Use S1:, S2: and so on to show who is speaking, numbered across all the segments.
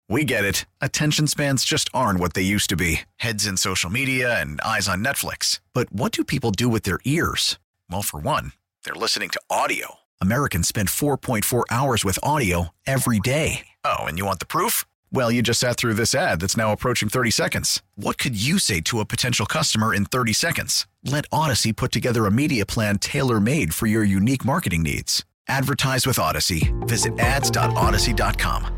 S1: We get it. Attention spans just aren't what they used to be. Heads in social media and eyes on Netflix. But what do people do with their ears? Well, for one, they're listening to audio. Americans spend 4.4 hours with audio every day. Oh, and you want the proof? Well, you just sat through this ad that's now approaching 30 seconds. What could you say to a potential customer in 30 seconds? Let Odyssey put together a media plan tailor-made for your unique marketing needs. Advertise with Odyssey. Visit ads.odyssey.com.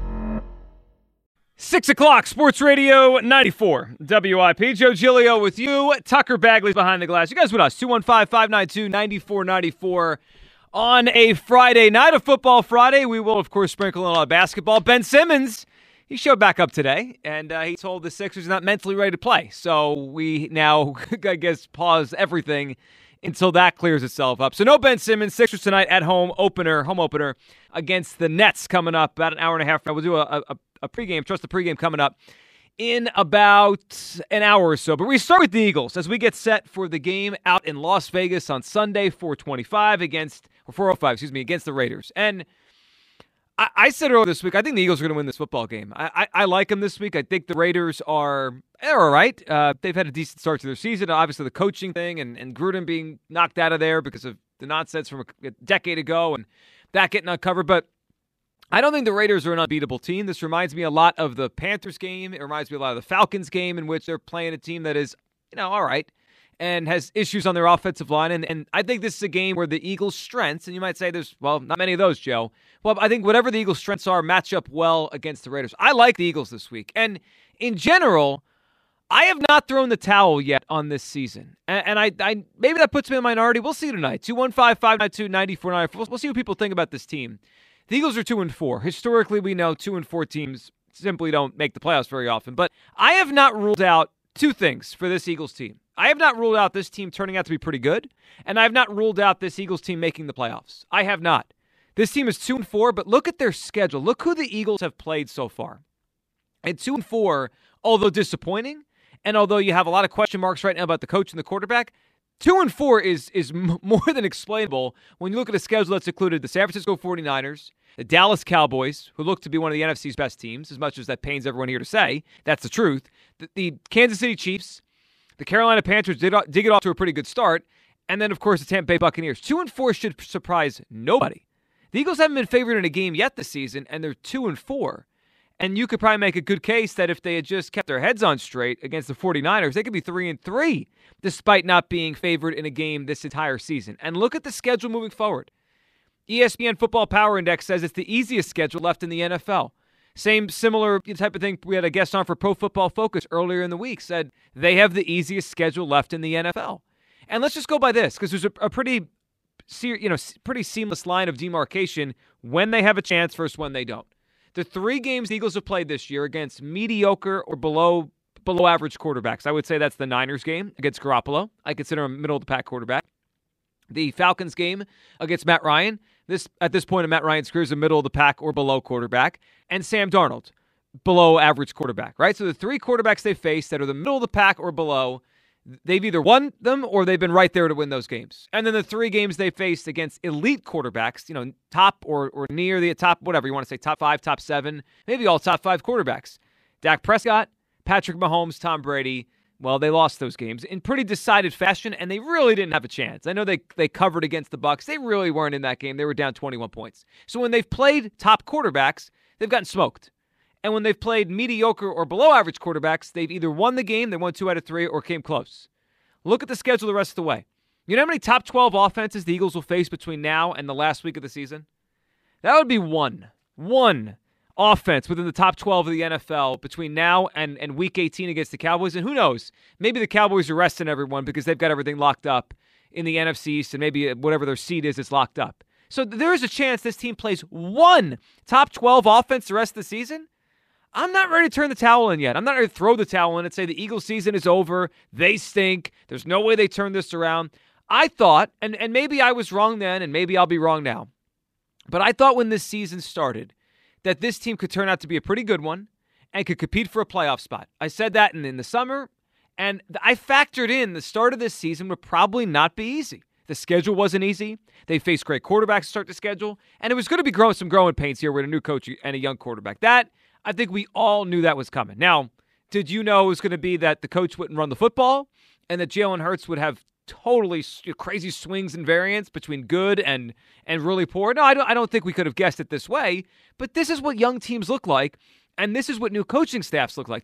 S2: 6 o'clock, Sports Radio 94, WIP. Joe Giglio with you. Tucker Bagley's behind the glass. You guys with us, 215-592-9494 on a Friday night, a football Friday. We will, of course, sprinkle in a lot of basketball. Ben Simmons, he showed back up today, and he told the Sixers he's not mentally ready to play. So we now, I guess, pause everything until that clears itself up. So no Ben Simmons. Sixers tonight at home opener against the Nets coming up about an hour and a half. We'll do a pregame, trust the pregame coming up in about an hour or so. But we start with the Eagles as we get set for the game out in Las Vegas on Sunday, 4:05 against the Raiders. And I said earlier this week, I think the Eagles are going to win this football game. I like them this week. I think the Raiders they're all right. They've had a decent start to their season. Obviously, the coaching thing and Gruden being knocked out of there because of the nonsense from a decade ago and that getting uncovered. But I don't think the Raiders are an unbeatable team. This reminds me a lot of the Panthers game. It reminds me a lot of the Falcons game in which they're playing a team that is, all right, and has issues on their offensive line. And I think this is a game where the Eagles' strengths, and you might say there's, not many of those, Joe. Well, I think whatever the Eagles' strengths are match up well against the Raiders. I like the Eagles this week. And in general, I have not thrown the towel yet on this season. And I maybe that puts me in a minority. We'll see tonight. 215-592-9494. We'll see what people think about this team. The Eagles are 2-4. Historically, we know 2-4 teams simply don't make the playoffs very often. But I have not ruled out two things for this Eagles team. I have not ruled out this team turning out to be pretty good, and I have not ruled out this Eagles team making the playoffs. I have not. This team is 2-4, but look at their schedule. Look who the Eagles have played so far. And 2-4, although disappointing, and although you have a lot of question marks right now about the coach and the quarterback, 2-4 is more than explainable when you look at a schedule that's included the San Francisco 49ers, the Dallas Cowboys, who look to be one of the NFC's best teams, as much as that pains everyone here to say. That's the truth. The Kansas City Chiefs, the Carolina Panthers did get off to a pretty good start, and then, of course, the Tampa Bay Buccaneers. 2-4 should surprise nobody. The Eagles haven't been favored in a game yet this season, and they're 2-4. And you could probably make a good case that if they had just kept their heads on straight against the 49ers, they could be 3-3, despite not being favored in a game this entire season. And look at the schedule moving forward. ESPN Football Power Index says it's the easiest schedule left in the NFL. Similar type of thing we had a guest on for Pro Football Focus earlier in the week, said they have the easiest schedule left in the NFL. And let's just go by this, because there's a pretty seamless line of demarcation when they have a chance versus when they don't. The three games the Eagles have played this year against mediocre or below average quarterbacks. I would say that's the Niners game against Garoppolo. I consider him a middle-of-the-pack quarterback. The Falcons game against Matt Ryan. At this point in Matt Ryan's career is a middle-of-the-pack or below quarterback. And Sam Darnold, below average quarterback, right? So the three quarterbacks they face that are the middle-of-the-pack or below, they've either won them or they've been right there to win those games. And then the three games they faced against elite quarterbacks, top or near the top, whatever you want to say, top 5, top 7, maybe all top 5 quarterbacks. Dak Prescott, Patrick Mahomes, Tom Brady. Well, they lost those games in pretty decided fashion, and they really didn't have a chance. I know they covered against the Bucs. They really weren't in that game. They were down 21 points. So when they've played top quarterbacks, they've gotten smoked. And when they've played mediocre or below average quarterbacks, they've either won the game, they won 2 out of 3, or came close. Look at the schedule the rest of the way. You know how many top 12 offenses the Eagles will face between now and the last week of the season? That would be one. One offense within the top 12 of the NFL between now and week 18 against the Cowboys. And who knows? Maybe the Cowboys are resting everyone because they've got everything locked up in the NFC East, and maybe whatever their seed is locked up. So there is a chance this team plays one top 12 offense the rest of the season. I'm not ready to turn the towel in yet. I'm not ready to throw the towel in and say the Eagles season is over. They stink. There's no way they turn this around. I thought, and maybe I was wrong then, and maybe I'll be wrong now, but I thought when this season started that this team could turn out to be a pretty good one and could compete for a playoff spot. I said that in the summer, and I factored in the start of this season would probably not be easy. The schedule wasn't easy. They faced great quarterbacks to start the schedule, and it was going to be some growing pains here with a new coach and a young quarterback. That I think we all knew that was coming. Now, did you know it was going to be that the coach wouldn't run the football and that Jalen Hurts would have totally crazy swings and variance between good and really poor? No, I don't think we could have guessed it this way, but this is what young teams look like, and this is what new coaching staffs look like.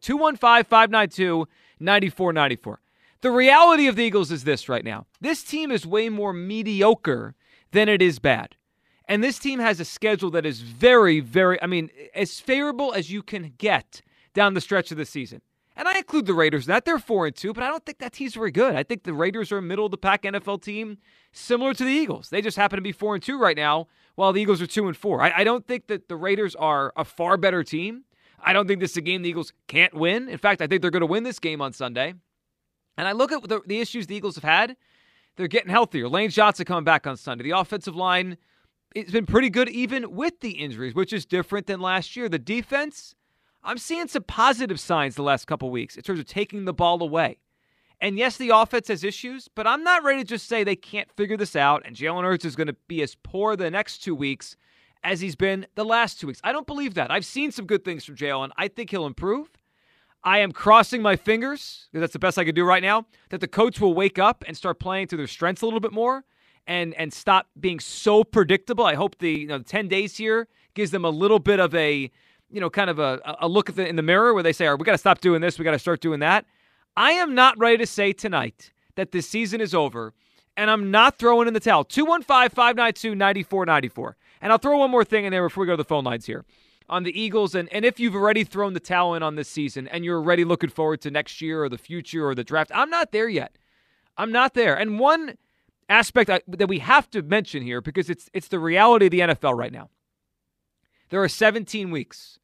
S2: 215-592-9494. The reality of the Eagles is this right now. This team is way more mediocre than it is bad. And this team has a schedule that is very, very, as favorable as you can get down the stretch of the season. And I include the Raiders in that. They're 4-2, but I don't think that team's very good. I think the Raiders are a middle-of-the-pack NFL team similar to the Eagles. They just happen to be 4-2 right now, while the Eagles are 2-4. I don't think that the Raiders are a far better team. I don't think this is a game the Eagles can't win. In fact, I think they're going to win this game on Sunday. And I look at the issues the Eagles have had. They're getting healthier. Lane Johnson coming back on Sunday. The offensive line, it's been pretty good even with the injuries, which is different than last year. The defense, I'm seeing some positive signs the last couple weeks in terms of taking the ball away. And yes, the offense has issues, but I'm not ready to just say they can't figure this out and Jalen Hurts is going to be as poor the next 2 weeks as he's been the last 2 weeks. I don't believe that. I've seen some good things from Jalen. I think he'll improve. I am crossing my fingers, because that's the best I could do right now, that the coach will wake up and start playing to their strengths a little bit more and stop being so predictable. I hope the 10 days here gives them a little bit of a kind of a look at in the mirror where they say, all right, we got to stop doing this, we got to start doing that. I am not ready to say tonight that this season is over, and I'm not throwing in the towel. 215-592-9494. And I'll throw one more thing in there before we go to the phone lines here on the Eagles. And if you've already thrown the towel in on this season and you're already looking forward to next year or the future or the draft, I'm not there yet. I'm not there. And one aspect that we have to mention here, because it's the reality of the NFL right now. There are 17 games,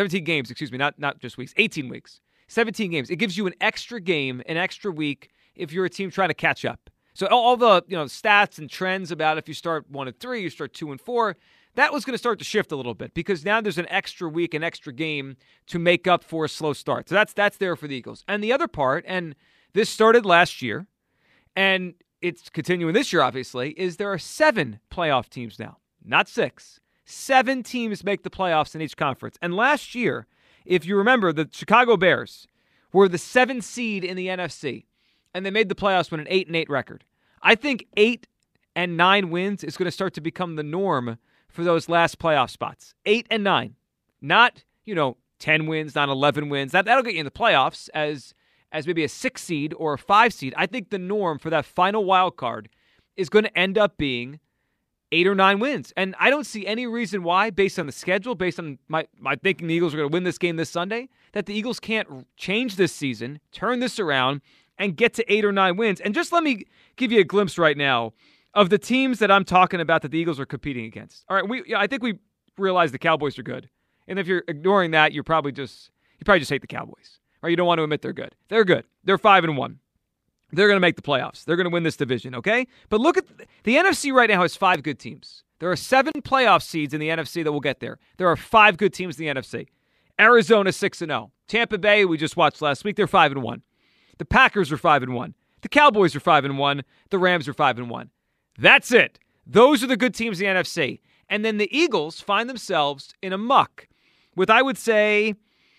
S2: not just weeks, 18 weeks, 17 games. It gives you an extra game, an extra week if you're a team trying to catch up. So all the stats and trends about if you start 1-3, you start 2-4, that was going to start to shift a little bit because now there's an extra week, an extra game to make up for a slow start. So that's there for the Eagles. And the other part, and this started last year, and it's continuing this year, obviously, is there are 7 playoff teams now, not 6. 7 teams make the playoffs in each conference. And last year, if you remember, the Chicago Bears were the 7th seed in the NFC, and they made the playoffs with an 8-8 record. I think 8 and 9 wins is going to start to become the norm for those last playoff spots. 8 and 9. Not, 10 wins, not 11 wins. That'll get you in the playoffs as maybe a 6 seed or a 5 seed. I think the norm for that final wild card is going to end up being 8 or 9 wins. And I don't see any reason why, based on the schedule, based on my thinking the Eagles are going to win this game this Sunday, that the Eagles can't change this season, turn this around, and get to 8 or 9 wins. And just let me give you a glimpse right now of the teams that I'm talking about that the Eagles are competing against. All right, I think we realize the Cowboys are good. And if you're ignoring that, you probably just hate the Cowboys. Or you don't want to admit they're good. They're good. They're 5-1. They're going to make the playoffs. They're going to win this division, okay? But look at the NFC right now has 5 good teams. There are 7 playoff seeds in the NFC that will get there. There are 5 good teams in the NFC. Arizona 6-0. Tampa Bay, we just watched last week, they're 5-1. The Packers are 5-1. The Cowboys are 5-1. The Rams are 5-1. That's it. Those are the good teams in the NFC. And then the Eagles find themselves in a muck with, I would say,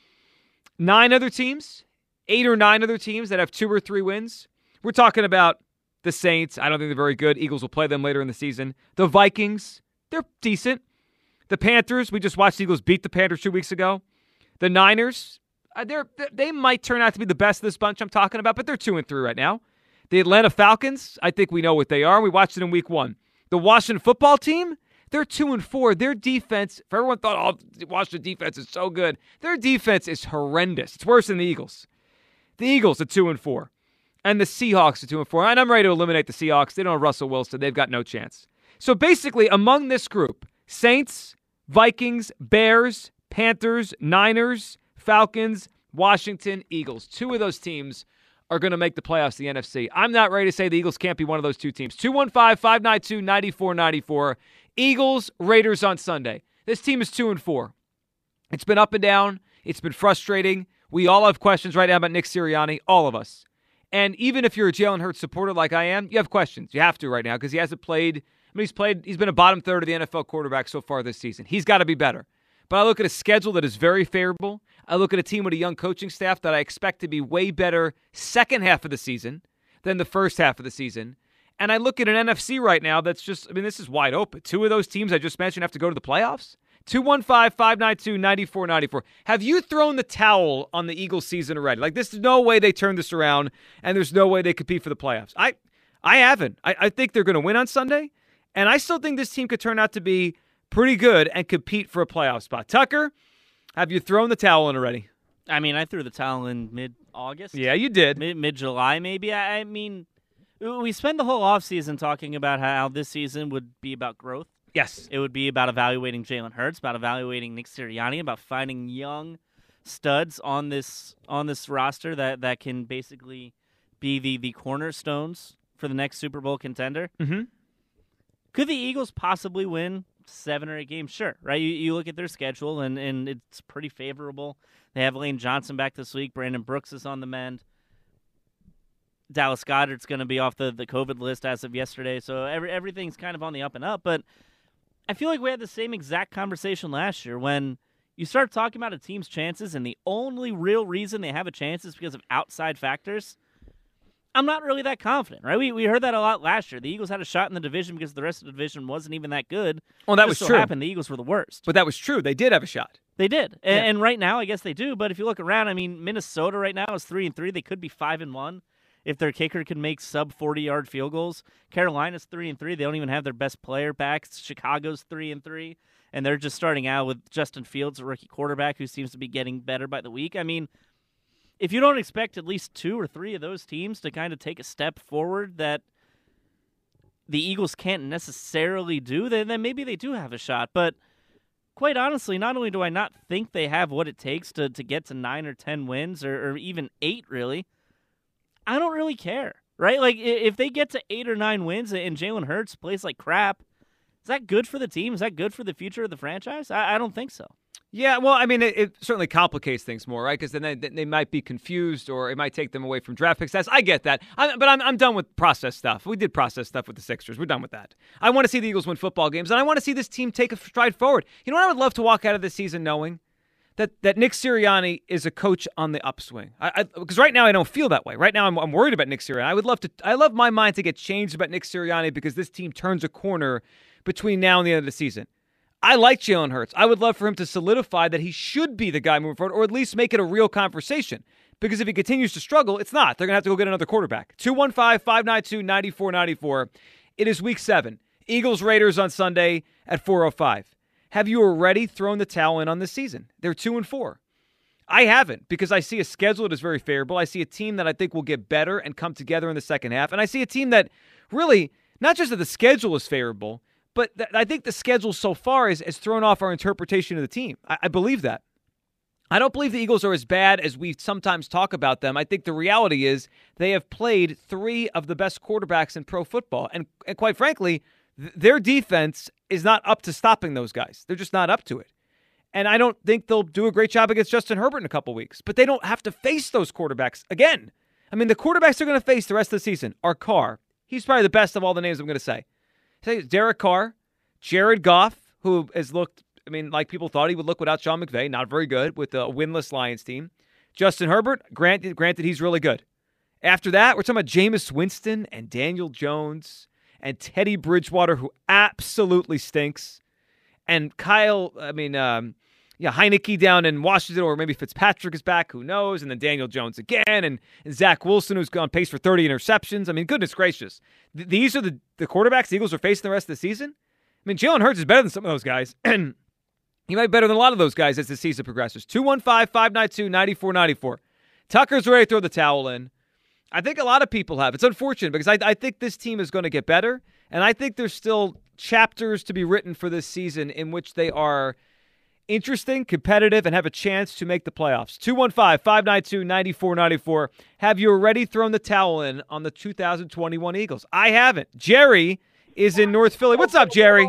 S2: 9 other teams, 8 or 9 other teams that have 2 or 3 wins. We're talking about the Saints. I don't think they're very good. Eagles will play them later in the season. The Vikings, they're decent. The Panthers, we just watched the Eagles beat the Panthers 2 weeks ago. The Niners, they might turn out to be the best of this bunch I'm talking about, but they're 2-3 right now. The Atlanta Falcons, I think we know what they are. We watched it in week 1. The Washington football team, they're 2-4. Their defense, if everyone thought, Washington defense is so good, their defense is horrendous. It's worse than the Eagles. The Eagles are 2-4. And the Seahawks are 2-4. And I'm ready to eliminate the Seahawks. They don't have Russell Wilson. They've got no chance. So basically, among this group, Saints, Vikings, Bears, Panthers, Niners, Falcons, Washington, Eagles. 2 of those teams are going to make the playoffs, the NFC. I'm not ready to say the Eagles can't be one of those 2 teams. 215-592-9494. Eagles, Raiders on Sunday. This team is 2-4. It's been up and down. It's been frustrating. We all have questions right now about Nick Sirianni, all of us. And even if you're a Jalen Hurts supporter like I am, you have questions. You have to right now because he hasn't played. He's been a bottom third of the NFL quarterback so far this season. He's got to be better. but I look at a schedule that is very favorable. I look at a team with a young coaching staff that I expect to be way better second half of the season than the first half of the season. And I look at an NFC right now that's just, this is wide open. Two of those teams I just mentioned have to go to the playoffs. 215-592-9494. Have you thrown the towel on the Eagles season already? Like, there's no way they turn this around, and there's no way they compete for the playoffs. I haven't. I think they're going to win on Sunday, and I still think this team could turn out to be pretty good and compete for a playoff spot. Tucker, have you thrown the towel in already?
S3: I threw the towel in mid-August.
S2: Yeah, you did.
S3: Mid-July, maybe. We spent the whole offseason talking about how this season would be about growth.
S2: Yes.
S3: It would be about evaluating Jalen Hurts, about evaluating Nick Sirianni, about finding young studs on this roster that can basically be the cornerstones for the next Super Bowl contender.
S2: Mm-hmm.
S3: Could the Eagles possibly win 7 or 8 games? Sure, right? You look at their schedule, and it's pretty favorable. They have Lane Johnson back this week. Brandon Brooks is on the mend. Dallas Goedert's going to be off the COVID list as of yesterday, so everything's kind of on the up and up, but I feel like we had the same exact conversation last year when you start talking about a team's chances and the only real reason they have a chance is because of outside factors. I'm not really that confident, right? We heard that a lot last year. The Eagles had a shot in the division because the rest of the division wasn't even that good.
S2: Well, that was true.
S3: Happened, the Eagles were the worst.
S2: But that was true. They did have a shot.
S3: They did.
S2: Yeah.
S3: And right now, I guess they do. But if you look around, Minnesota right now is 3-3. They could be 5-1. If their kicker can make sub-40-yard field goals. Carolina's 3-3. They don't even have their best player back. Chicago's 3-3. And they're just starting out with Justin Fields, a rookie quarterback who seems to be getting better by the week. If you don't expect at least 2 or 3 of those teams to kind of take a step forward that the Eagles can't necessarily do, then maybe they do have a shot. But quite honestly, not only do I not think they have what it takes to get to 9 or 10 wins, or even 8, really, I don't really care, right? Like, if they get to 8 or 9 wins and Jalen Hurts plays like crap, is that good for the team? Is that good for the future of the franchise? I don't think so.
S2: Yeah, well, it certainly complicates things more, right? Because then they might be confused, or it might take them away from draft picks. I get that. But I'm done with process stuff. We did process stuff with the Sixers. We're done with that. I want to see the Eagles win football games, and I want to see this team take a stride forward. You know what I would love to walk out of this season knowing? That Nick Sirianni is a coach on the upswing. Because right now I don't feel that way. Right now I'm worried about Nick Sirianni. I love my mind to get changed about Nick Sirianni because this team turns a corner between now and the end of the season. I like Jalen Hurts. I would love for him to solidify that he should be the guy moving forward, or at least make it a real conversation. Because if he continues to struggle, it's not. They're going to have to go get another quarterback. 215-592-9494. It is Week 7. Eagles-Raiders on Sunday at 4:05. Have you already thrown the towel in on this season? They're 2-4. I haven't, because I see a schedule that is very favorable. I see a team that I think will get better and come together in the second half. And I see a team that really, not just that the schedule is favorable, but I think the schedule so far has thrown off our interpretation of the team. I believe that. I don't believe the Eagles are as bad as we sometimes talk about them. I think the reality is they have played 3 of the best quarterbacks in pro football. And quite frankly, their defense is not up to stopping those guys. They're just not up to it. And I don't think they'll do a great job against Justin Herbert in a couple weeks. But they don't have to face those quarterbacks again. The quarterbacks they're going to face the rest of the season are Carr. He's probably the best of all the names I'm going to say. Derek Carr, Jared Goff, who has looked, like people thought he would look without Sean McVay, not very good with a winless Lions team. Justin Herbert, granted he's really good. After that, we're talking about Jameis Winston and Daniel Jones and Teddy Bridgewater, who absolutely stinks. And Heineke down in Washington, or maybe Fitzpatrick is back, who knows? And then Daniel Jones again, and Zach Wilson, who's on pace for 30 interceptions. Goodness gracious. These are the quarterbacks the Eagles are facing the rest of the season? Jalen Hurts is better than some of those guys, and he might be better than a lot of those guys as the season progresses. 215-592-9494. Tucker's ready to throw the towel in. I think a lot of people have. It's unfortunate because I think this team is going to get better, and I think there's still chapters to be written for this season in which they are interesting, competitive, and have a chance to make the playoffs. 215-592-9494. Have you already thrown the towel in on the 2021 Eagles? I haven't. Jerry is in North Philly. What's up, Jerry?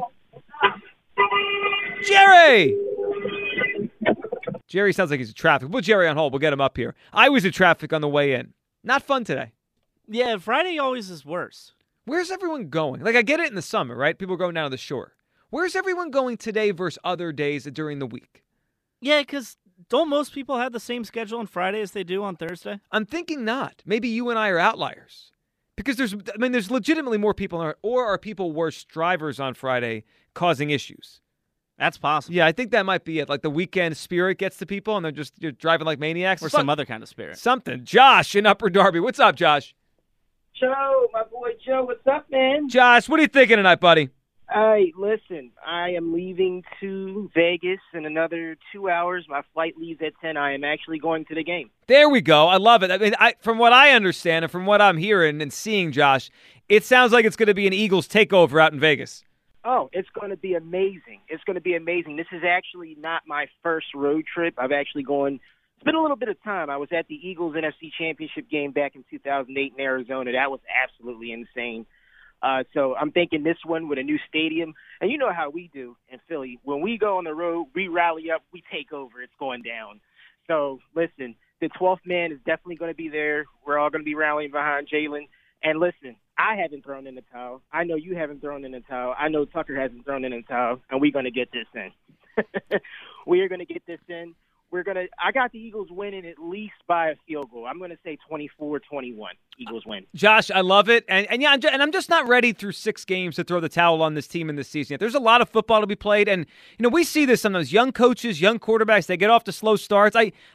S2: Jerry! Jerry sounds like he's in traffic. We'll put Jerry on hold. We'll get him up here. I was in traffic on the way in. Not fun today.
S3: Yeah, Friday always is worse.
S2: Where's everyone going? I get it in the summer, right? People are going down to the shore. Where's everyone going today versus other days during the week?
S3: Yeah, because don't most people have the same schedule on Friday as they do on Thursday?
S2: I'm thinking not. Maybe you and I are outliers. Because there's legitimately more people, or are people worse drivers on Friday causing issues?
S3: That's possible.
S2: Yeah, I think that might be it. Like the weekend spirit gets to people, and you're driving like maniacs.
S3: Or some other kind of spirit.
S2: Something. Josh in Upper Darby. What's up, Josh?
S4: Joe, my boy Joe, what's up, man?
S2: Josh, what are you thinking tonight, buddy?
S4: Hey, listen, I am leaving to Vegas in another 2 hours. My flight leaves at 10. I am actually going to the game.
S2: There we go. I love it. I mean, from what I understand and from what I'm hearing and seeing, Josh, it sounds like it's going to be an Eagles takeover out in Vegas.
S4: Oh, it's going to be amazing. It's going to be amazing. This is actually not my first road trip. I've actually it's been a little bit of time. I was at the Eagles NFC Championship game back in 2008 in Arizona. That was absolutely insane. So I'm thinking this one with a new stadium. And you know how we do in Philly. When we go on the road, we rally up, we take over. It's going down. So, listen, the 12th man is definitely going to be there. We're all going to be rallying behind Jalen. And, listen, I haven't thrown in the towel. I know you haven't thrown in the towel. I know Tucker hasn't thrown in the towel. And we're going to get this in. We are going to get this in. I got the Eagles winning at least by a field goal. I'm going to say 24-21. Eagles win.
S2: Josh, I love it. And I'm just not ready through 6 games to throw the towel on this team in this season yet. There's a lot of football to be played. And, we see this sometimes. Young coaches, young quarterbacks, they get off to slow starts.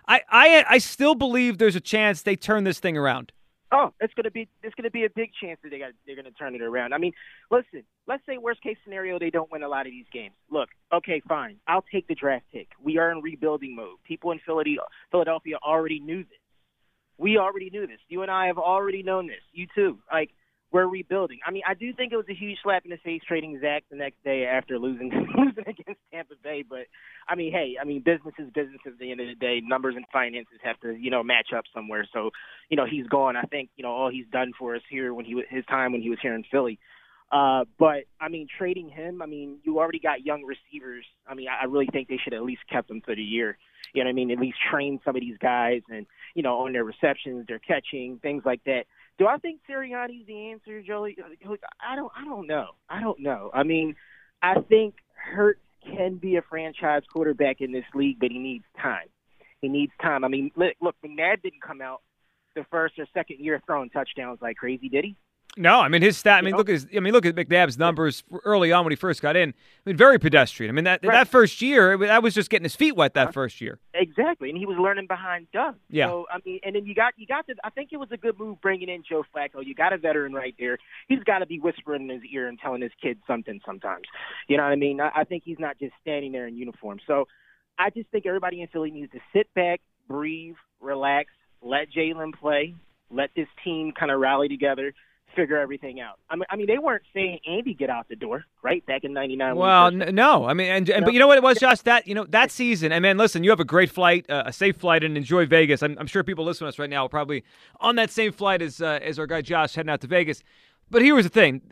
S2: I still believe there's a chance they turn this thing around.
S4: Oh, it's gonna be a big chance that they're gonna turn it around. I mean, listen, let's say worst case scenario they don't win a lot of these games. Look, okay, fine, I'll take the draft pick. We are in rebuilding mode. People in Philadelphia already knew this. We already knew this. You and I have already known this. You too. Like, we're rebuilding. I mean, I do think it was a huge slap in the face trading Zach the next day after losing against Tampa Bay. But, I mean, hey, business is business at the end of the day. Numbers and finances have to, match up somewhere. So, he's gone. I think, all he's done for us here his time when he was here in Philly. But, trading him, you already got young receivers. I really think they should have at least kept him for the year. You know what I mean? At least train some of these guys and, on their receptions, their catching, things like that. Do I think Sirianni's the answer, Joey? I don't know. I think Hurts can be a franchise quarterback in this league, but he needs time. Look, McNabb didn't come out the first or second year throwing touchdowns like crazy, did he?
S2: No, his stat. Look at McNabb's numbers early on when he first got in. Very pedestrian. That first year, that was just getting his feet wet. That first year,
S4: exactly, and he was learning behind Doug.
S2: Yeah.
S4: So and then you got to. I think it was a good move bringing in Joe Flacco. You got a veteran right there. He's got to be whispering in his ear and telling his kid something sometimes. You know what I mean? I think he's not just standing there in uniform. So I just think everybody in Philly needs to sit back, breathe, relax, let Jalen play, let this team kind of rally together. Figure everything out. They weren't saying Andy get out the door, right? Back in '99.
S2: Well, no. But you know what it was, Josh? That season. And man, listen, you have a great flight, a safe flight, and enjoy Vegas. I'm sure people listening to us right now are probably on that same flight as our guy Josh heading out to Vegas. But here was the thing: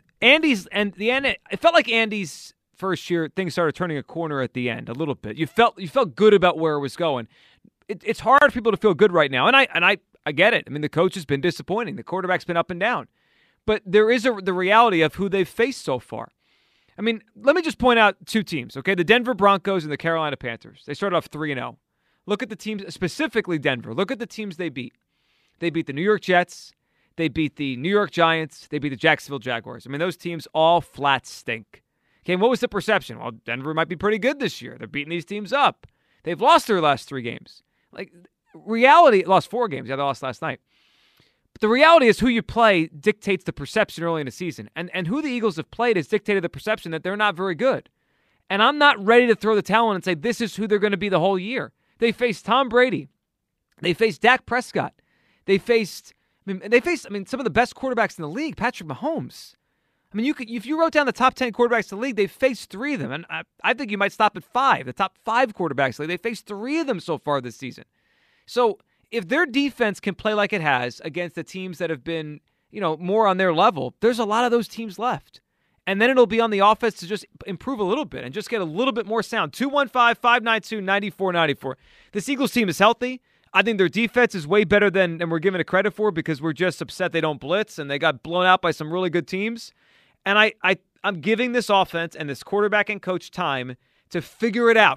S2: it felt like Andy's first year, things started turning a corner at the end a little bit. You felt good about where it was going. It's hard for people to feel good right now, and I get it. The coach has been disappointing. The quarterback's been up and down. But there is the reality of who they've faced so far. Let me just point out 2 teams, okay? The Denver Broncos and the Carolina Panthers. They started off 3-0. Look at the teams, specifically Denver. Look at the teams they beat. They beat the New York Jets. They beat the New York Giants. They beat the Jacksonville Jaguars. Those teams all flat stink. Okay, and what was the perception? Well, Denver might be pretty good this year. They're beating these teams up. They've lost their last 3 games. Reality, lost 4 games. Yeah, they lost last night. But the reality is who you play dictates the perception early in the season. And who the Eagles have played has dictated the perception that they're not very good. And I'm not ready to throw the towel in and say this is who they're going to be the whole year. They faced Tom Brady. They faced Dak Prescott. They faced some of the best quarterbacks in the league, Patrick Mahomes. If you wrote down the top 10 quarterbacks in the league, they faced 3 of them. And I think you might stop at 5. The top 5 quarterbacks in the league, they faced 3 of them so far this season. So if their defense can play like it has against the teams that have been, more on their level, there's a lot of those teams left. And then it'll be on the offense to just improve a little bit and just get a little bit more sound. 215-592-9494. This Eagles team is healthy. I think their defense is way better than we're giving it credit for because we're just upset they don't blitz and they got blown out by some really good teams. And I'm giving this offense and this quarterback and coach time to figure it out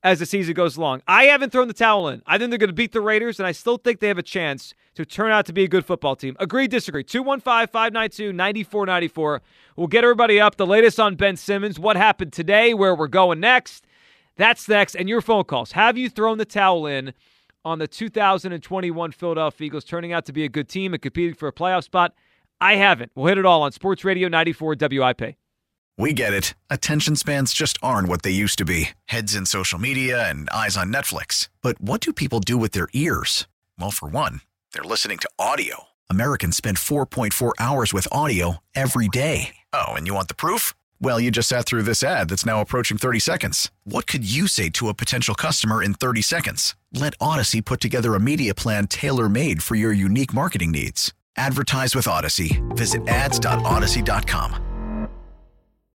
S2: as the season goes along. I haven't thrown the towel in. I think they're going to beat the Raiders, and I still think they have a chance to turn out to be a good football team. Agree, disagree. 215-592-9494. We'll get everybody up. The latest on Ben Simmons, what happened today, where we're going next. That's next, and your phone calls. Have you thrown the towel in on the 2021 Philadelphia Eagles turning out to be a good team and competing for a playoff spot? I haven't. We'll hit it all on Sports Radio 94 WIP.
S1: We get it. Attention spans just aren't what they used to be. Heads in social media and eyes on Netflix. But what do people do with their ears? Well, for one, they're listening to audio. Americans spend 4.4 hours with audio every day. Oh, and you want the proof? Well, you just sat through this ad that's now approaching 30 seconds. What could you say to a potential customer in 30 seconds? Let Odyssey put together a media plan tailor-made for your unique marketing needs. Advertise with Odyssey. Visit ads.odyssey.com.